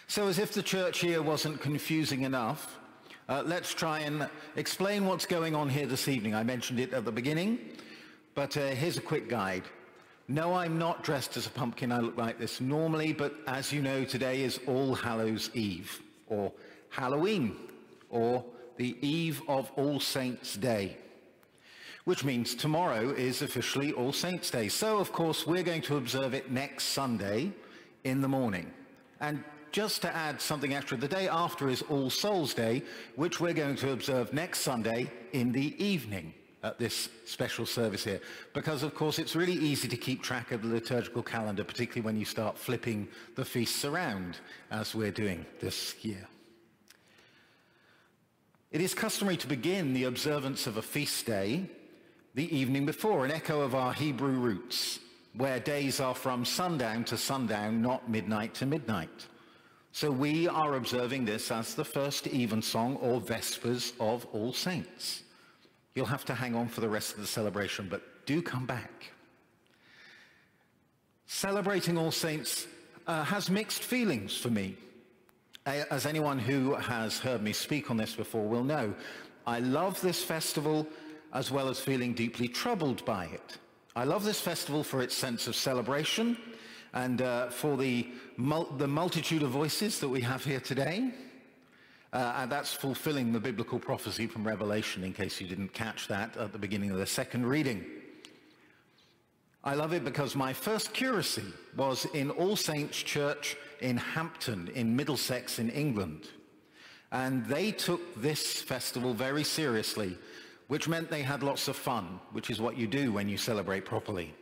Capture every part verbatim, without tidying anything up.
So as if the church year wasn't confusing enough, uh, let's try and explain what's going on here this evening. I mentioned it at the beginning, but uh, here's a quick guide. No, I'm not dressed as a pumpkin. I look like this normally, but as you know, today is All Hallows Eve, or Halloween, or the Eve of All Saints' Day, which means tomorrow is officially All Saints' Day. So, of course, we're going to observe it next Sunday in the morning. And just to add something extra, the day after is All Souls' Day, which we're going to observe next Sunday in the evening at this special service here. Because, of course, it's really easy to keep track of the liturgical calendar, particularly when you start flipping the feasts around, as we're doing this year. It is customary to begin the observance of a feast day the evening before, an echo of our Hebrew roots, where days are from sundown to sundown, not midnight to midnight. So we are observing this as the first evensong or Vespers of All Saints. You'll have to hang on for the rest of the celebration, but do come back. Celebrating All Saints uh, has mixed feelings for me. As anyone who has heard me speak on this before will know, I love this festival as well as feeling deeply troubled by it. I love this festival for its sense of celebration and uh, for the, mul the multitude of voices that we have here today. Uh, and that's fulfilling the biblical prophecy from Revelation, in case you didn't catch that at the beginning of the second reading. I love it because my first curacy was in All Saints Church in Hampton, in Middlesex, in England. And they took this festival very seriously, which meant they had lots of fun, which is what you do when you celebrate properly.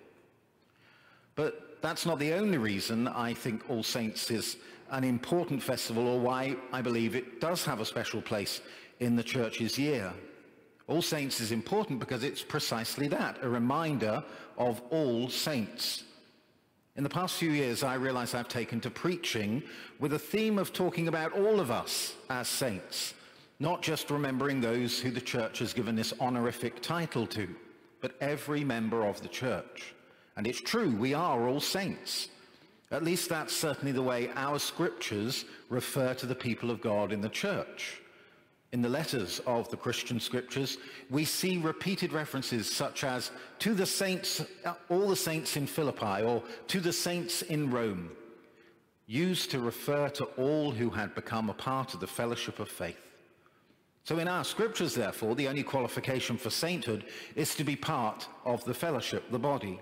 But that's not the only reason I think All Saints is an important festival, or why I believe it does have a special place in the church's year. All Saints is important because it's precisely that, a reminder of all saints. In the past few years, I realize I've taken to preaching with a theme of talking about all of us as saints, not just remembering those who the church has given this honorific title to, but every member of the church. And it's true, we are all saints. At least that's certainly the way our scriptures refer to the people of God in the church. In the letters of the Christian scriptures, we see repeated references such as to the saints, all the saints in Philippi, or to the saints in Rome, used to refer to all who had become a part of the fellowship of faith. So in our scriptures, therefore, the only qualification for sainthood is to be part of the fellowship, the body.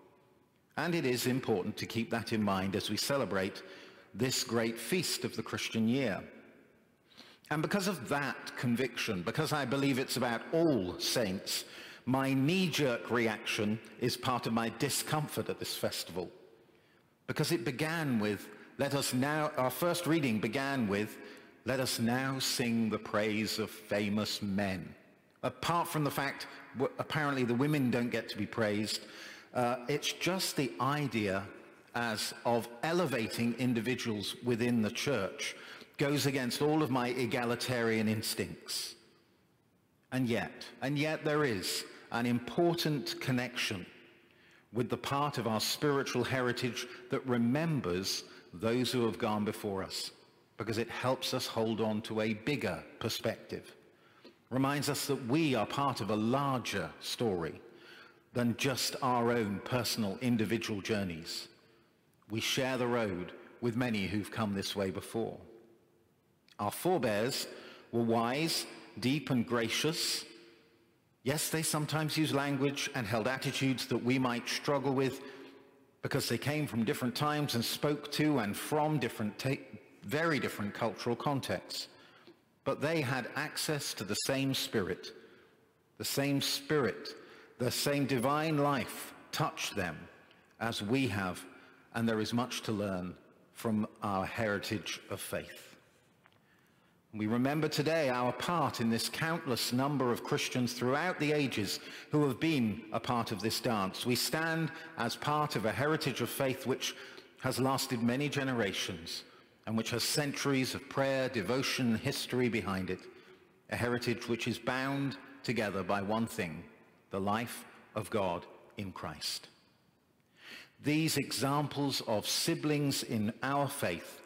And it is important to keep that in mind as we celebrate this great feast of the Christian year. And because of that conviction, because I believe it's about all saints, my knee-jerk reaction is part of my discomfort at this festival. Because it began with, let us now, our first reading began with, let us now sing the praise of famous men. Apart from the fact, apparently the women don't get to be praised, uh, it's just the idea as of elevating individuals within the church goes against all of my egalitarian instincts. And yet, and yet there is an important connection with the part of our spiritual heritage that remembers those who have gone before us, because it helps us hold on to a bigger perspective. Reminds us that we are part of a larger story than just our own personal individual journeys. We share the road with many who've come this way before. Our forebears were wise, deep and gracious. Yes, they sometimes used language and held attitudes that we might struggle with because they came from different times and spoke to and from different, very different cultural contexts. But they had access to the same spirit, the same spirit, the same divine life touched them as we have, and there is much to learn from our heritage of faith. We remember today our part in this countless number of Christians throughout the ages who have been a part of this dance. We stand as part of a heritage of faith which has lasted many generations and which has centuries of prayer, devotion, and history behind it. A heritage which is bound together by one thing, the life of God in Christ. These examples of siblings in our faith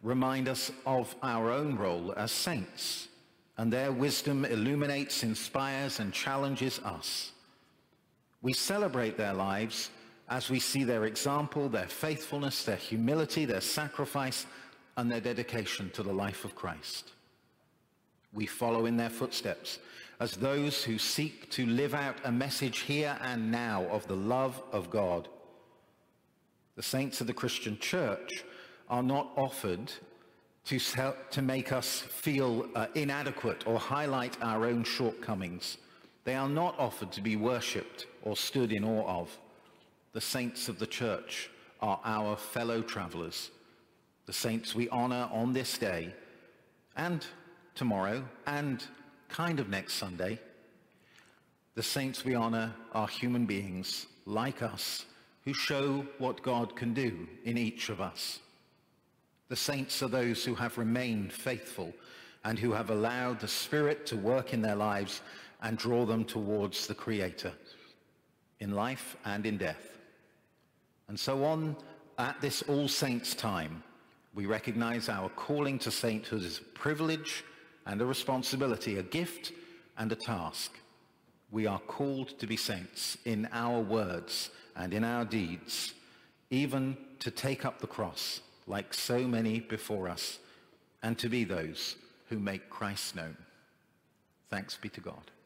remind us of our own role as saints, and their wisdom illuminates, inspires, and challenges us. We celebrate their lives as we see their example, their faithfulness, their humility, their sacrifice, and their dedication to the life of Christ. We follow in their footsteps as those who seek to live out a message here and now of the love of God. The saints of the Christian church are not offered to, to make us feel uh, inadequate or highlight our own shortcomings. They are not offered to be worshipped or stood in awe of. The saints of the church are our fellow travelers, the saints we honor on this day and tomorrow and kind of next Sunday. The saints we honor are human beings like us who show what God can do in each of us. The saints are those who have remained faithful and who have allowed the Spirit to work in their lives and draw them towards the Creator in life and in death. And so on at this All Saints time, we recognize our calling to sainthood as a privilege and a responsibility, a gift and a task. We are called to be saints in our words and in our deeds, even to take up the cross like so many before us, and to be those who make Christ known. Thanks be to God.